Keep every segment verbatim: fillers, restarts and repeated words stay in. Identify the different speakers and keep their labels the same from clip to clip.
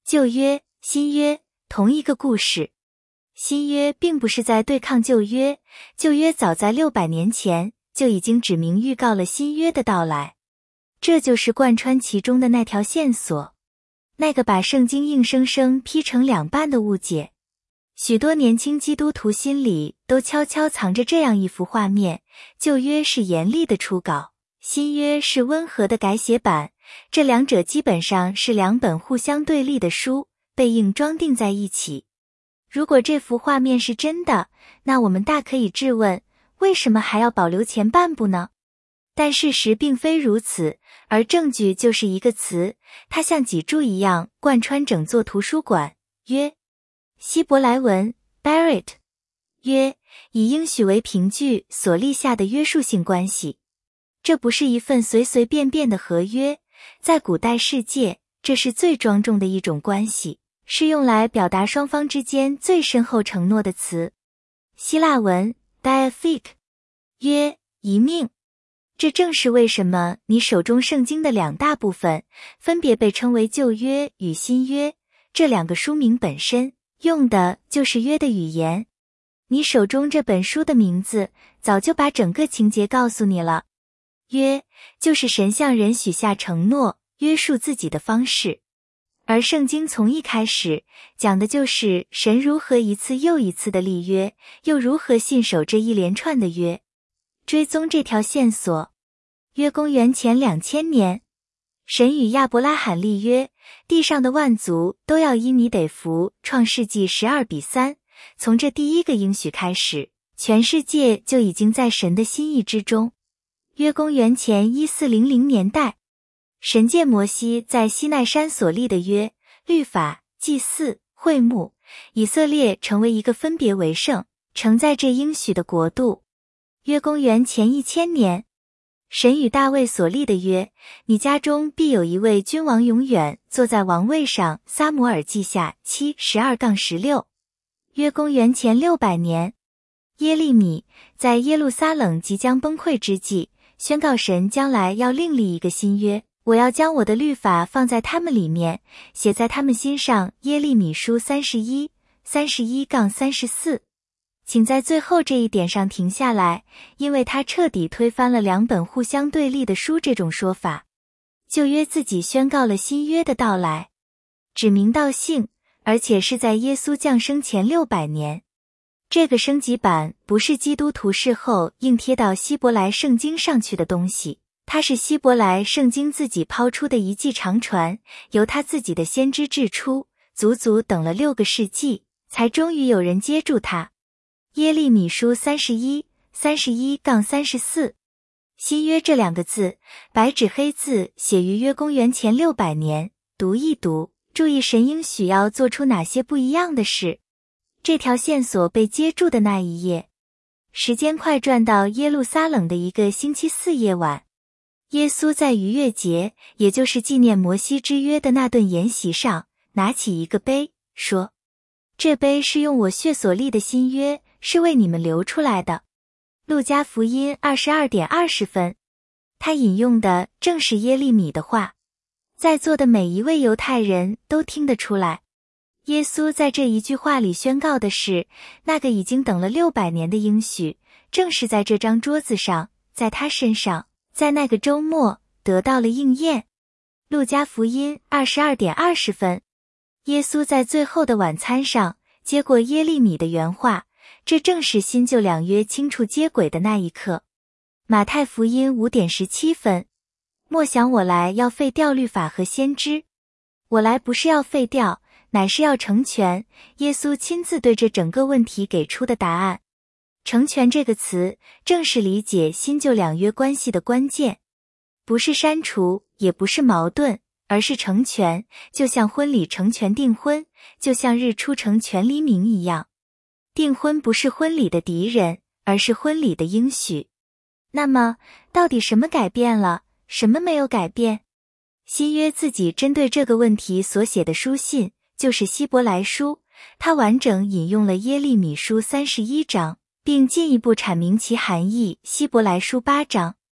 Speaker 1: 旧约、新约，同一个故事。新约并不是在对抗旧约，旧约早在六百年前就已经指明预告了新约的到来。这就是贯穿其中的那条线索，那个把圣经硬生生劈成两半的误解。许多年轻基督徒心里都悄悄藏着这样一幅画面：旧约是严厉的初稿，新约是温和的改写版，这两者基本上是两本互相对立的书，被硬装订在一起。如果这幅画面是真的，那我们大可以质问，为什么还要保留前半部呢？但事实并非如此，而证据就是一个词，它像脊柱一样贯穿整座图书馆。约，希伯来文 Berit， 约，以应许为凭据所立下的约束性关系。这不是一份随随便便的合约，在古代世界，这是最庄重的一种关系，是用来表达双方之间最深厚承诺的词。希腊文 Diatheke， 约，一命。这正是为什么你手中圣经的两大部分分别被称为旧约与新约，这两个书名本身用的就是约的语言。你手中这本书的名字早就把整个情节告诉你了。约，就是神向人许下承诺，约束自己的方式。而圣经从一开始讲的就是神如何一次又一次的立约，又如何信守这一连串的约。追踪这条线索，约公元前两千年，神与亚伯拉罕立约，地上的万族都要因你得福。创世纪十二比三，从这第一个应许开始，全世界就已经在神的心意之中。约公元前一四零零年代，神借摩西在西奈山所立的约、律法、祭祀、会幕，以色列成为一个分别为圣，承载这应许的国度。约公元前一千年，神与大卫所立的约，你家中必有一位君王永远坐在王位上。撒母耳记下七十二杠十六。约公元前六百年，耶利米在耶路撒冷即将崩溃之际，宣告神将来要另立一个新约，我要将我的律法放在他们里面，写在他们心上。耶利米书三十一三十一杠三十四。请在最后这一点上停下来，因为它彻底推翻了两本互相对立的书这种说法。旧约自己宣告了新约的到来，指名道姓，而且是在耶稣降生前六百年。这个升级版不是基督徒事后硬贴到希伯来圣经上去的东西，它是希伯来圣经自己抛出的一记长传，由他自己的先知制出，足足等了六个世纪，才终于有人接住它。耶利米书三十一三十一杠三十四。新约这两个字白纸黑字写于约公元前六百年，读一读，注意神应许要做出哪些不一样的事。这条线索被接住的那一夜，时间快转到耶路撒冷的一个星期四夜晚，耶稣在逾越节，也就是纪念摩西之约的那顿筵席上，拿起一个杯，说：这杯是用我血所立的新约，是为你们流出来的。路加福音二十二点二十分，他引用的正是耶利米的话。在座的每一位犹太人都听得出来，耶稣在这一句话里宣告的是，那个已经等了六百年的应许，正是在这张桌子上，在他身上，在那个周末得到了应验。路加福音二十二点二十分，耶稣在最后的晚餐上接过耶利米的原话，这正是新旧两约清楚接轨的那一刻。马太福音五点十七分，莫想我来要废掉律法和先知，我来不是要废掉，乃是要成全。耶稣亲自对这整个问题给出的答案。成全这个词正是理解新旧两约关系的关键，不是删除，也不是矛盾，而是成全，就像婚礼成全订婚，就像日出成全黎明一样。订婚不是婚礼的敌人，而是婚礼的应许。那么，到底什么改变了，什么没有改变？新约自己针对这个问题所写的书信，就是希伯来书，它完整引用了耶利米书三十一章，并进一步阐明其含义希伯来书八章。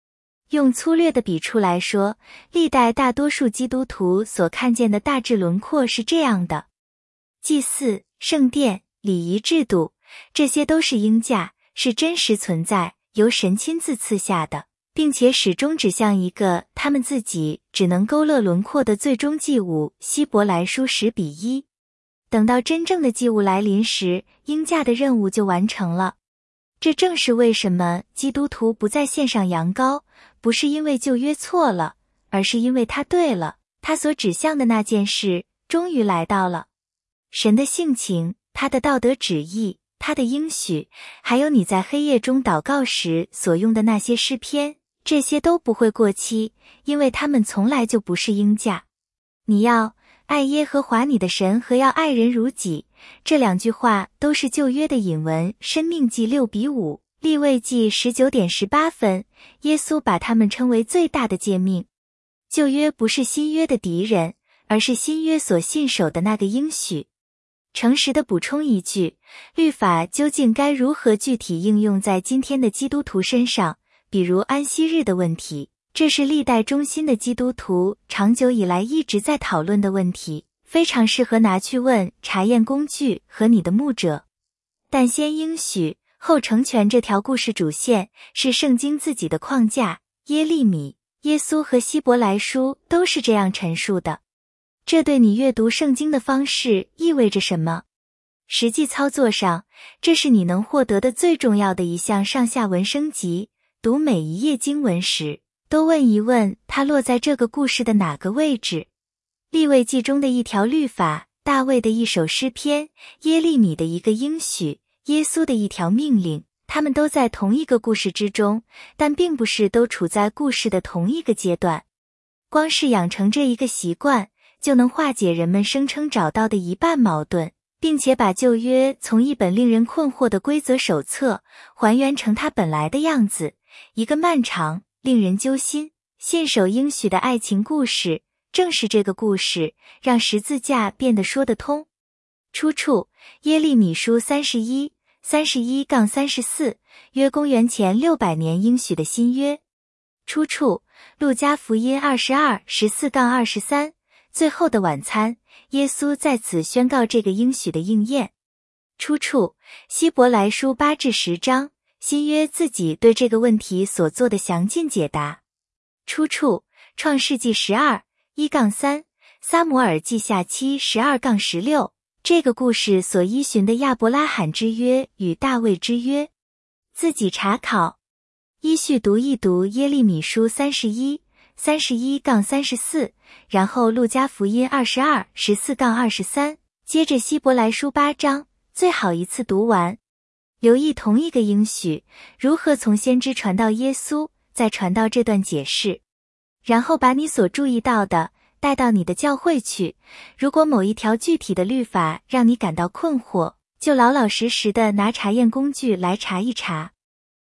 Speaker 1: 用粗略的笔触来说，历代大多数基督徒所看见的大致轮廓是这样的：祭祀、圣殿、礼仪制度，这些都是应架，是真实存在，由神亲自赐下的，并且始终指向一个他们自己只能勾勒轮廓的最终祭物。希伯来书十比一。等到真正的祭物来临时，应架的任务就完成了。这正是为什么基督徒不再献上羊羔，不是因为旧约错了，而是因为它对了，它所指向的那件事终于来到了。神的性情，他的道德旨意，他的应许，还有你在黑夜中祷告时所用的那些诗篇，这些都不会过期，因为他们从来就不是应架。你要爱耶和华你的神和要爱人如己，这两句话都是旧约的引文。申命记六比五，利未记十九点十八分，耶稣把它们称为最大的诫命。旧约不是新约的敌人，而是新约所信守的那个应许。诚实的补充一句，律法究竟该如何具体应用在今天的基督徒身上，比如安息日的问题，这是历代忠心的基督徒长久以来一直在讨论的问题，非常适合拿去问查验工具和你的牧者。但先应许后成全这条故事主线是圣经自己的框架，耶利米、耶稣和希伯来书都是这样陈述的。这对你阅读圣经的方式意味着什么？实际操作上，这是你能获得的最重要的一项上下文升级。读每一页经文时，都问一问它落在这个故事的哪个位置。利未记中的一条律法，大卫的一首诗篇，耶利米的一个应许，耶稣的一条命令，他们都在同一个故事之中，但并不是都处在故事的同一个阶段。光是养成这一个习惯，就能化解人们声称找到的一半矛盾，并且把旧约从一本令人困惑的规则手册还原成它本来的样子，一个漫长、令人揪心、信守应许的爱情故事。正是这个故事让十字架变得说得通。出处：耶利米书三十一、三十一杠三十四，约公元前六百年应许的新约。出处：路加福音二十二、十四杠二十三。最后的晚餐，耶稣在此宣告这个应许的应验。出处：希伯来书八至十章，新约自己对这个问题所做的详尽解答。出处：创世纪十二、一杠三，撒母耳记下七、十二杠十六。这个故事所依循的亚伯拉罕之约与大卫之约。自己查考。依序读一读耶利米书三十一、三十一杠三十四，然后路加福音二十二、十四杠二十三，接着希伯来书八章，最好一次读完。留意同一个应许如何从先知传到耶稣，再传到这段解释，然后把你所注意到的带到你的教会去。如果某一条具体的律法让你感到困惑，就老老实实的拿查验工具来查一查。